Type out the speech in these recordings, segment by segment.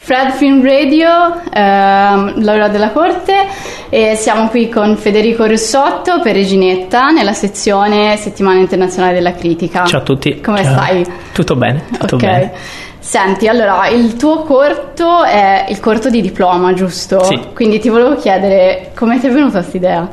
Fred Film Radio, Laura della Corte, e siamo qui con Federico Russotto per Reginetta nella sezione Settimana Internazionale della Critica. Ciao a tutti. Come Ciao. stai? Tutto bene, tutto bene. Senti, allora, il tuo corto è il corto di diploma, giusto? Sì. Quindi ti volevo chiedere come ti è venuta questa idea?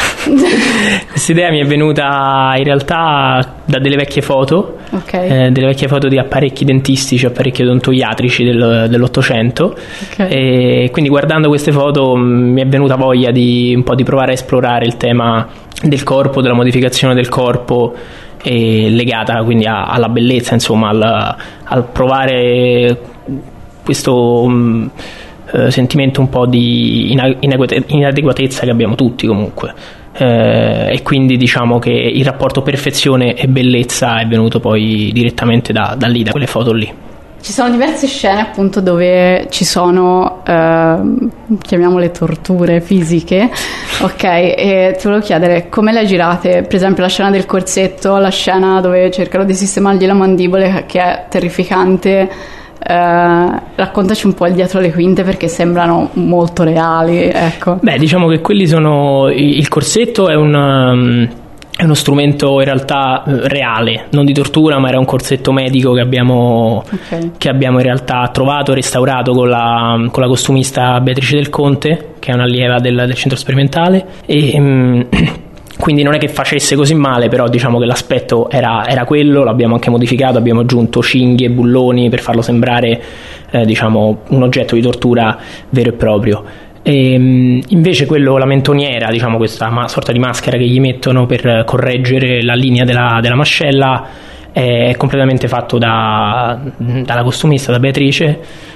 Questa idea mi è venuta in realtà da delle vecchie foto, delle vecchie foto di apparecchi dentistici, apparecchi odontoiatrici dell'Ottocento, e quindi guardando queste foto mi è venuta voglia di un po' di provare a esplorare il tema del corpo, della modificazione del corpo, e legata quindi alla bellezza, insomma, al provare questo sentimento un po' di inadeguatezza che abbiamo tutti comunque. E quindi diciamo che il rapporto perfezione e bellezza è venuto poi direttamente da lì, da quelle foto lì. Ci sono diverse scene appunto dove ci sono chiamiamole torture fisiche, ok, e ti volevo chiedere come le girate, per esempio la scena del corsetto, la scena dove cercano di sistemargli la mandibola, che è terrificante. Raccontaci un po' il dietro le quinte, perché sembrano molto reali, ecco. Beh, diciamo che quelli sono il corsetto è uno strumento in realtà reale, non di tortura, ma era un corsetto medico che abbiamo in realtà trovato e restaurato con la costumista Beatrice Del Conte, che è un'allieva del centro sperimentale, e quindi non è che facesse così male, però diciamo che l'aspetto era quello. L'abbiamo anche modificato, abbiamo aggiunto cinghie e bulloni per farlo sembrare diciamo un oggetto di tortura vero e proprio. E invece la mentoniera, diciamo questa sorta di maschera che gli mettono per correggere la linea della mascella, è completamente fatto dalla costumista, da Beatrice,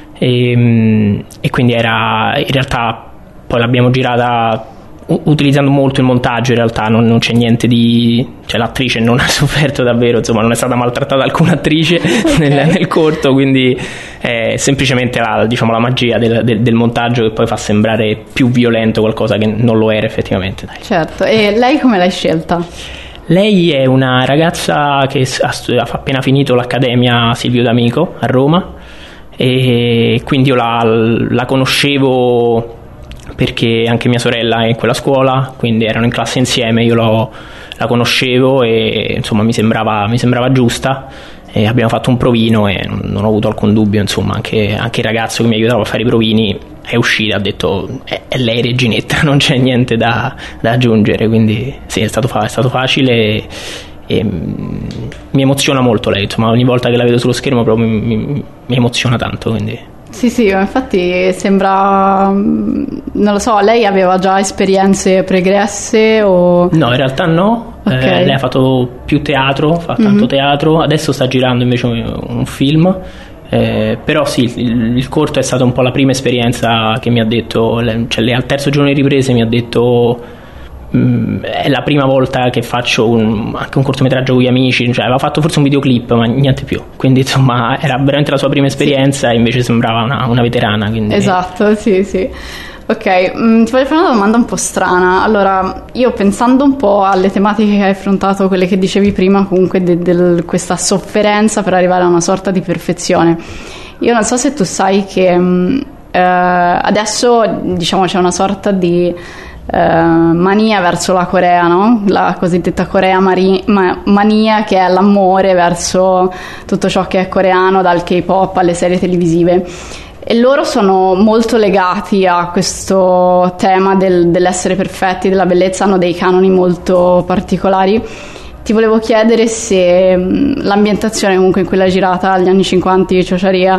e quindi era in realtà, poi l'abbiamo girata utilizzando molto il montaggio. In realtà non c'è niente cioè l'attrice non ha sofferto davvero, insomma non è stata maltrattata alcuna attrice nel corto, quindi è semplicemente la magia del montaggio che poi fa sembrare più violento qualcosa che non lo era effettivamente. Dai. Certo. E lei come l'hai scelta? Lei è una ragazza che ha appena finito l'Accademia Silvio D'Amico a Roma, e quindi io la conoscevo perché anche mia sorella è in quella scuola, quindi erano in classe insieme, io la conoscevo e insomma mi sembrava giusta, e abbiamo fatto un provino e non ho avuto alcun dubbio, insomma anche il ragazzo che mi aiutava a fare i provini è uscito, ha detto è lei Reginetta, non c'è niente da aggiungere, quindi sì, è stato facile, e mi emoziona molto lei, insomma ogni volta che la vedo sullo schermo proprio mi emoziona tanto, quindi... Sì, infatti sembra, non lo so, lei aveva già esperienze pregresse o... No, in realtà no, lei ha fatto più teatro, fa tanto teatro, adesso sta girando invece un film, però sì, il corto è stata un po' la prima esperienza che mi ha detto, cioè lei al terzo giorno di riprese mi ha detto... è la prima volta che faccio anche un cortometraggio con gli amici, cioè aveva fatto forse un videoclip ma niente più, quindi insomma era veramente la sua prima esperienza, e invece sembrava una veterana, quindi... Esatto, sì. Ok, ti voglio fare una domanda un po' strana. Allora, io pensando un po' alle tematiche che hai affrontato, quelle che dicevi prima comunque questa sofferenza per arrivare a una sorta di perfezione, io non so se tu sai che adesso diciamo c'è una sorta di mania verso la Corea, no? La cosiddetta Corea mania, che è l'amore verso tutto ciò che è coreano, dal K-pop alle serie televisive, e loro sono molto legati a questo tema dell'essere perfetti, della bellezza, hanno dei canoni molto particolari. Ti volevo chiedere se l'ambientazione comunque in cui l'hai girata, agli anni 50, Ciociaria,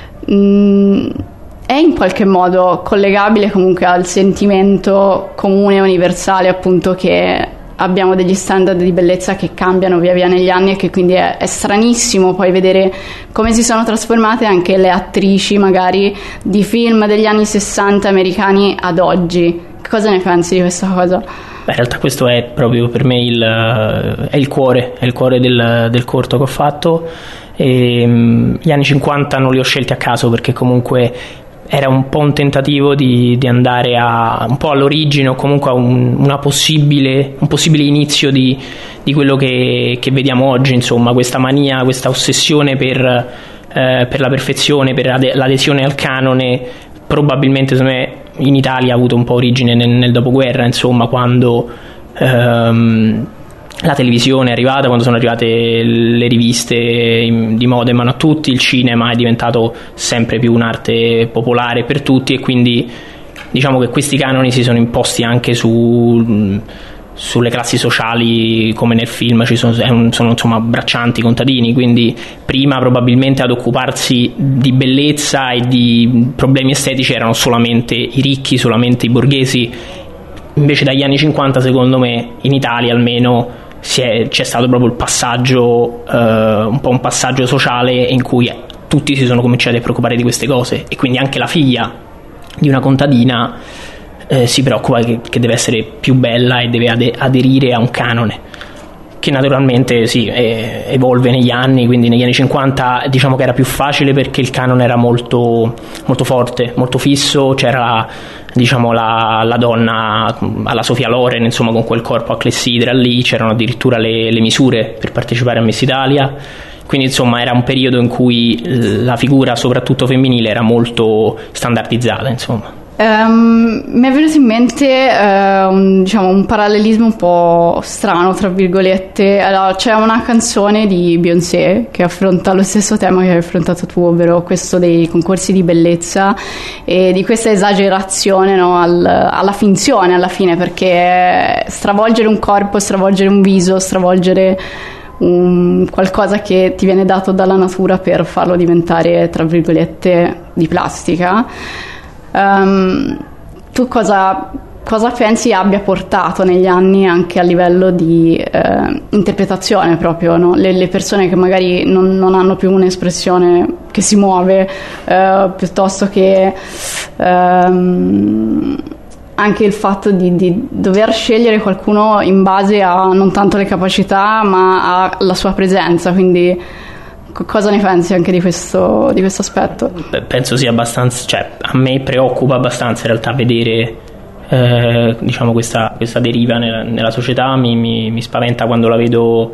è in qualche modo collegabile comunque al sentimento comune e universale, appunto, che abbiamo degli standard di bellezza che cambiano via via negli anni, e che quindi è stranissimo poi vedere come si sono trasformate anche le attrici magari di film degli anni 60 americani ad oggi. Che cosa ne pensi di questa cosa? Beh, in realtà questo è proprio per me il cuore del corto che ho fatto, e gli anni 50 non li ho scelti a caso, perché comunque era un po' un tentativo di andare un po' all'origine, o comunque a un possibile inizio di quello che vediamo oggi, insomma questa mania, questa ossessione per per la perfezione, per l'adesione al canone, probabilmente secondo me in Italia ha avuto un po' origine nel dopoguerra, insomma, quando la televisione è arrivata, quando sono arrivate le riviste di moda in mano a tutti, il cinema è diventato sempre più un'arte popolare per tutti, e quindi diciamo che questi canoni si sono imposti anche sulle classi sociali, come nel film sono insomma braccianti, contadini, quindi prima probabilmente ad occuparsi di bellezza e di problemi estetici erano solamente i ricchi, solamente i borghesi. Invece dagli anni 50, secondo me, in Italia almeno c'è stato proprio il passaggio, un po' un passaggio sociale in cui tutti si sono cominciati a preoccupare di queste cose, e quindi anche la figlia di una contadina si preoccupa che deve essere più bella e deve aderire a un canone, che naturalmente sì, evolve negli anni. Quindi negli anni 50 diciamo che era più facile perché il canone era molto, molto forte, molto fisso, c'era diciamo la donna alla Sofia Loren, insomma, con quel corpo a clessidra lì, c'erano addirittura le misure per partecipare a Miss Italia, quindi insomma era un periodo in cui la figura soprattutto femminile era molto standardizzata, insomma. Mi è venuto in mente un parallelismo un po' strano, tra virgolette. Allora, c'è una canzone di Beyoncé che affronta lo stesso tema che hai affrontato tu, ovvero questo dei concorsi di bellezza e di questa esagerazione, no, alla finzione alla fine, perché stravolgere un corpo, stravolgere un viso, stravolgere qualcosa che ti viene dato dalla natura per farlo diventare, tra virgolette, di plastica. Tu cosa pensi abbia portato negli anni anche a livello di interpretazione proprio, no? Le persone che magari non hanno più un'espressione che si muove, piuttosto che anche il fatto di dover scegliere qualcuno in base a non tanto le capacità ma alla sua presenza, quindi cosa ne pensi anche di questo aspetto? Penso sia abbastanza, cioè a me preoccupa abbastanza in realtà vedere diciamo questa deriva nella società. Mi spaventa quando la vedo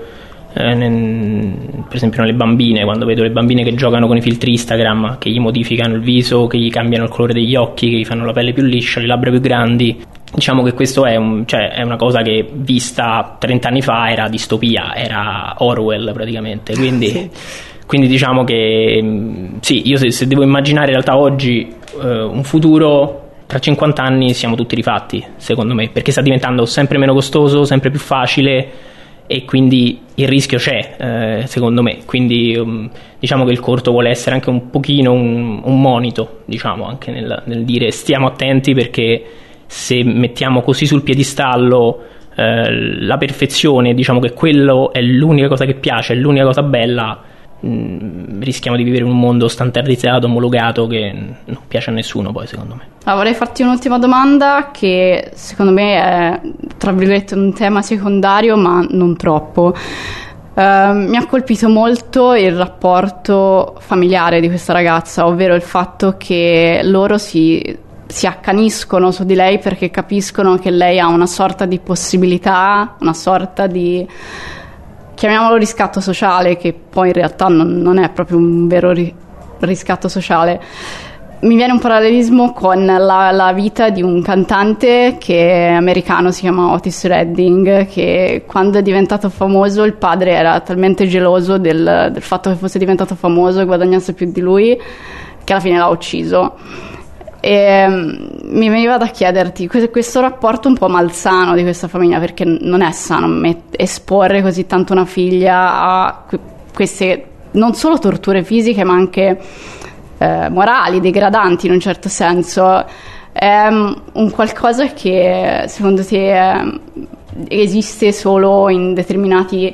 per esempio nelle bambine, quando vedo le bambine che giocano con i filtri Instagram, che gli modificano il viso, che gli cambiano il colore degli occhi, che gli fanno la pelle più liscia, le labbra più grandi. Diciamo che questo è una cosa che vista 30 anni fa era distopia, era Orwell praticamente, quindi sì. Quindi diciamo che sì, io se devo immaginare in realtà oggi un futuro, tra 50 anni siamo tutti rifatti, secondo me, perché sta diventando sempre meno costoso, sempre più facile, e quindi il rischio c'è, secondo me. Quindi diciamo che il corto vuole essere anche un pochino un monito, diciamo, anche nel dire stiamo attenti, perché se mettiamo così sul piedistallo la perfezione, diciamo che quello è l'unica cosa che piace, è l'unica cosa bella, rischiamo di vivere in un mondo standardizzato, omologato, che non piace a nessuno poi, secondo me. Vorrei farti un'ultima domanda che secondo me è, tra virgolette, un tema secondario ma non troppo. Mi ha colpito molto il rapporto familiare di questa ragazza, ovvero il fatto che loro si accaniscono su di lei perché capiscono che lei ha una sorta di possibilità, una sorta di, chiamiamolo riscatto sociale, che poi in realtà non è proprio un vero riscatto sociale. Mi viene un parallelismo con la vita di un cantante che è americano, si chiama Otis Redding, che quando è diventato famoso il padre era talmente geloso del fatto che fosse diventato famoso e guadagnasse più di lui, che alla fine l'ha ucciso. E mi veniva da chiederti questo rapporto un po' malsano di questa famiglia, perché non è sano esporre così tanto una figlia a queste non solo torture fisiche ma anche morali, degradanti in un certo senso. È un qualcosa che secondo te esiste solo in determinate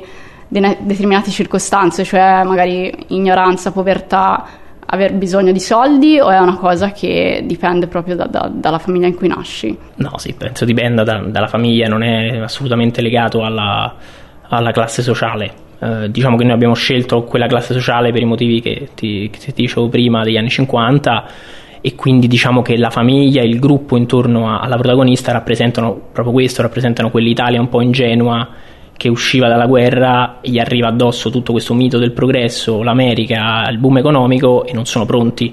circostanze, cioè magari ignoranza, povertà, aver bisogno di soldi, o è una cosa che dipende proprio dalla famiglia in cui nasci? No, sì, penso dipenda dalla famiglia, non è assolutamente legato alla classe sociale. Diciamo che noi abbiamo scelto quella classe sociale per i motivi che ti dicevo prima, degli anni 50, e quindi diciamo che la famiglia, il gruppo intorno alla protagonista rappresentano proprio questo, rappresentano quell'Italia un po' ingenua che usciva dalla guerra, gli arriva addosso tutto questo mito del progresso, l'America, il boom economico, e non sono pronti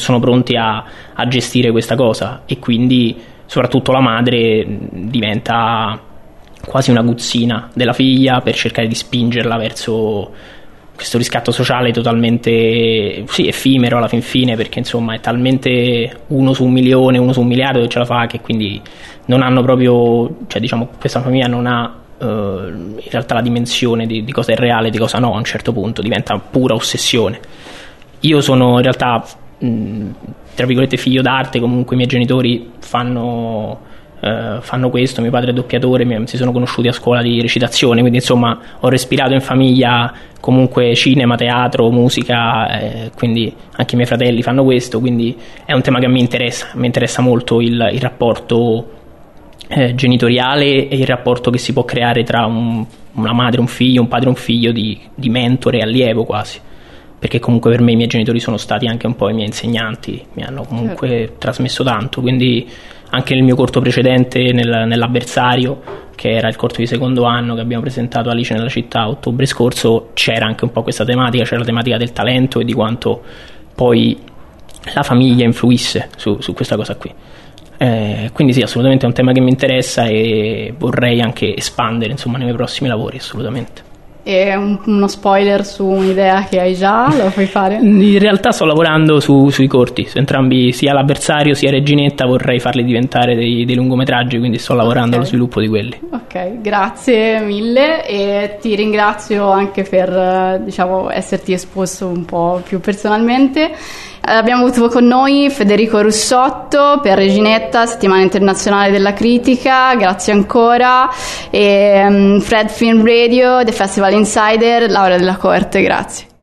a gestire questa cosa, e quindi soprattutto la madre diventa quasi una aguzzina della figlia per cercare di spingerla verso questo riscatto sociale totalmente effimero alla fin fine, perché insomma è talmente 1 su 1 milione, 1 su 1 miliardo che ce la fa, che quindi non hanno proprio, cioè diciamo, questa famiglia non ha in realtà la dimensione di cosa è reale e di cosa no. A un certo punto diventa pura ossessione. Io sono in realtà tra virgolette figlio d'arte, comunque i miei genitori fanno questo, mio padre è doppiatore, si sono conosciuti a scuola di recitazione, quindi insomma ho respirato in famiglia comunque cinema, teatro, musica, quindi anche i miei fratelli fanno questo, quindi è un tema che mi interessa molto il rapporto genitoriale e il rapporto che si può creare tra una madre e un figlio, un padre e un figlio, di mentore e allievo quasi, perché comunque per me i miei genitori sono stati anche un po' i miei insegnanti, mi hanno comunque trasmesso tanto, quindi anche nel mio corto precedente, nell'avversario, che era il corto di secondo anno che abbiamo presentato a Alice nella città a ottobre scorso, c'era anche un po' questa tematica, c'era la tematica del talento e di quanto poi la famiglia influisse su questa cosa qui. Quindi sì, assolutamente è un tema che mi interessa e vorrei anche espandere, insomma, nei miei prossimi lavori, assolutamente. E uno spoiler su un'idea che hai già, lo puoi fare? In realtà sto lavorando sui corti, su entrambi, sia l'avversario sia Reginetta, vorrei farli diventare dei lungometraggi, quindi sto lavorando allo sviluppo di quelli. Ok, grazie mille, e ti ringrazio anche per esserti esposto un po' più personalmente. Abbiamo avuto con noi Federico Russotto per Reginetta, Settimana Internazionale della Critica, grazie ancora, e Fred Film Radio, The Festival Insider, Laura Della Corte, grazie.